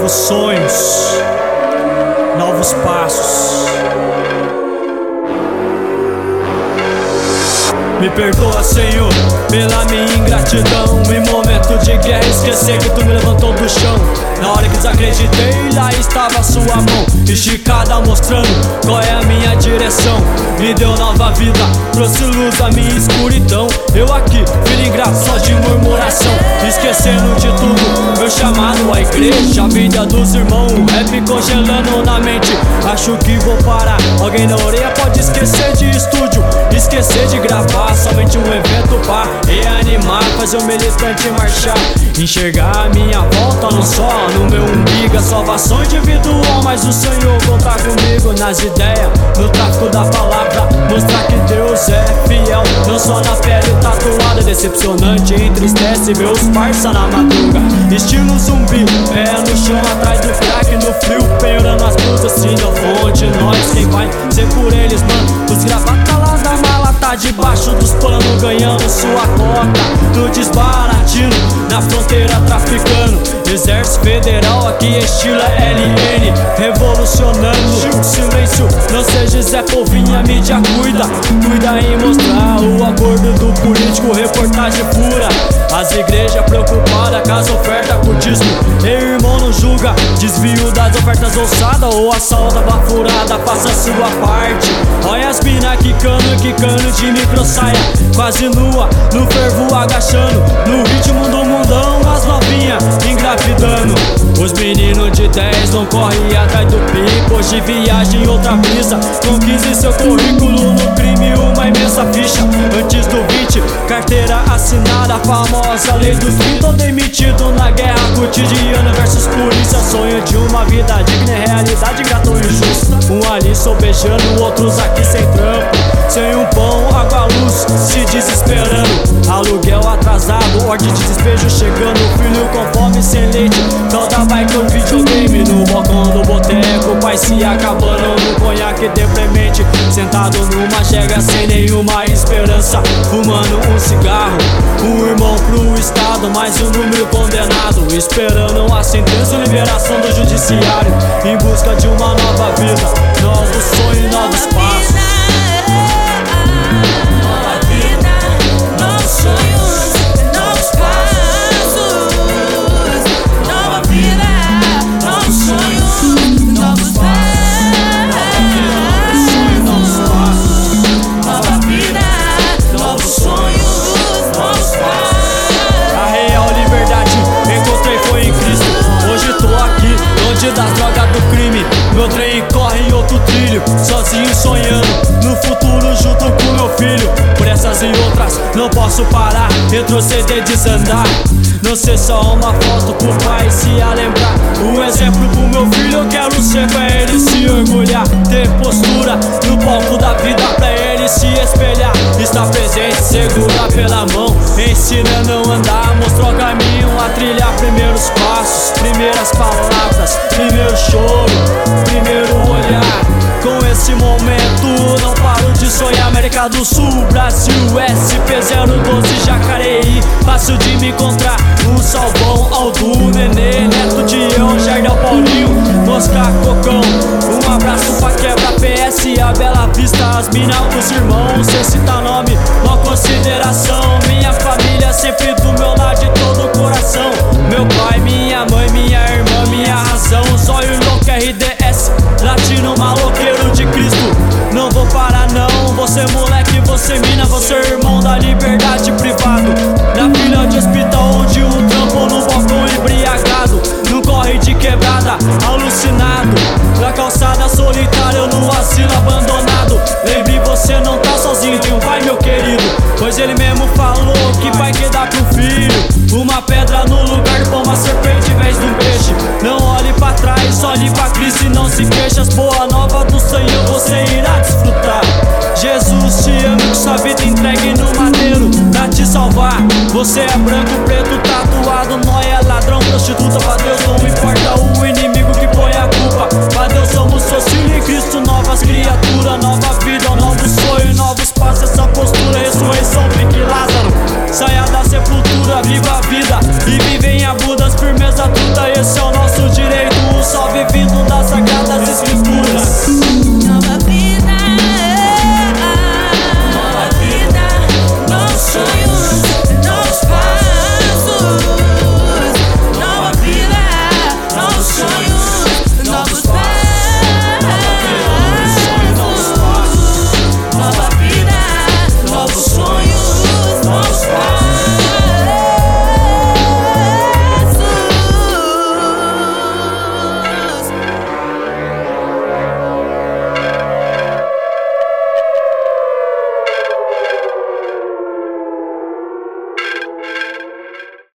novos sonhos, novos passos. Me perdoa, Senhor, pela minha ingratidão. Em momento de guerra esquecer que tu me levantou do chão. Na hora que desacreditei, lá estava a sua mão esticada mostrando qual é a minha direção. Me deu nova vida, trouxe luz à minha escuridão. Eu aqui, filho ingrato, só de murmuração, esquecendo de tudo, meu chamado à igreja, a vida dos irmãos, rap congelando na mente. Acho que vou parar, alguém na orelha pode esquecer de estúdio, esquecer de gravar, somente um evento pra reanimar, fazer o militante marchar, enxergar a minha volta no sol, no meu umbigo, a salvação individual. Mas o Senhor contar comigo nas ideias, no tráfico da palavra, mostrar que Deus é fiel, não só na pele tatuada. Decepcionante, entristece meus parça na madruga, estilo zumbi, pé no chão atrás do crack, no frio, penhorando as blusas, assim não fonte, nós quem vai ser por eles, mano. Os gravatas lá da mala tá debaixo dos panos, ganhando sua cota do desbaratino, na fronteira traficando. Exército Federal, aqui estilo LN, revolucionando. Silêncio, não seja Zé Povinha, mídia cuida em mostrar o acordo do político, reportagem pura. As igrejas preocupadas com as ofertas, cultismo, meu irmão não julga, desvio das ofertas ousadas ou assalto bafurada, faça a sua parte. Olha as mina quicando de micro saia, quase nua, no fervo agachando, no ritmo do mundão, as novinhas engravidando. Os meninos de 10 não correm atrás do pico, hoje viagem em outra brisa, com 15 seu currículo no crime, uma imensa ficha. Antes do 20, carteira assinada, a famosa lei dos 20, tô demitido na guerra cotidiana versus polícia. Sonho de uma vida digna é realidade grata ou injusta. Um ali sobejando, outros aqui sem trampo, sem um pão, água, luz, se desesperando. Aluguel atrasado, ordem de despejo chegando, filho com fome sem leite, toda bike um videogame no balcão do boteco, pai se acabando no conhaque deprimente, sentado numa chega sem nenhuma esperança, fumando um cigarro, um irmão pro estado, mais um número condenado, esperando a sentença e liberação do judiciário, em busca de uma nova vida, novos sonhos, novos passos. Das drogas do crime, meu trem corre em outro trilho, sozinho sonhando no futuro junto com meu filho. Por essas e outras não posso parar, retroceder, desandar, não ser só uma foto pro pai se a lembrar. Um exemplo pro meu filho, eu quero ser pra ele se orgulhar, ter postura no palco da vida pra ele se espelhar, estar presente, segurar pela mão, ensina a não andar, mostrou o caminho a trilhar, primeiros passos, primeiras palavras, primeiro choro, primeiro olhar. Com esse momento não paro de sonhar. América do Sul, Brasil, SP012, Jacareí, fácil de me encontrar. Um Salvão, Aldo, Nenê, Neto, Dião, Jardel, Paulinho, Mosca, Cocão. Um abraço pra quebra, PS, a Bela Vista, as mina, os irmãos, sem citar nome, uma consideração. Minha família sempre do meu lado, de todo o coração. Meu pai, minha mãe, minha irmã, minha razão. Zóio louco, RDS, latino, maloqueiro de Cristo. Não vou parar não, você moleque, você mina, você irmão da liberdade privado. Na fila de hospital onde um trampo no balcão embriagado, não corre de quebrada, alucinado, na calçada solitária ou no asilo abandonado. Lembre, você não tá sozinho, tem um pai, meu querido, pois ele mesmo falou que vai quedar pro filho uma pedra no lugar do pão, uma serpente em vez de um peixe. Não olhe pra trás, olhe pra Cristo e não se queixe. As boa nova do Senhor você irá desfrutar. Jesus te ama, que sua vida entregue no madeiro pra te salvar. Você é branco, preto, tatuado, nóia, ladrão, prostituta. Pra Deus não importa o inimigo que põe a culpa. Pra Deus somos auxílio em Cristo, novas criaturas, nova vida.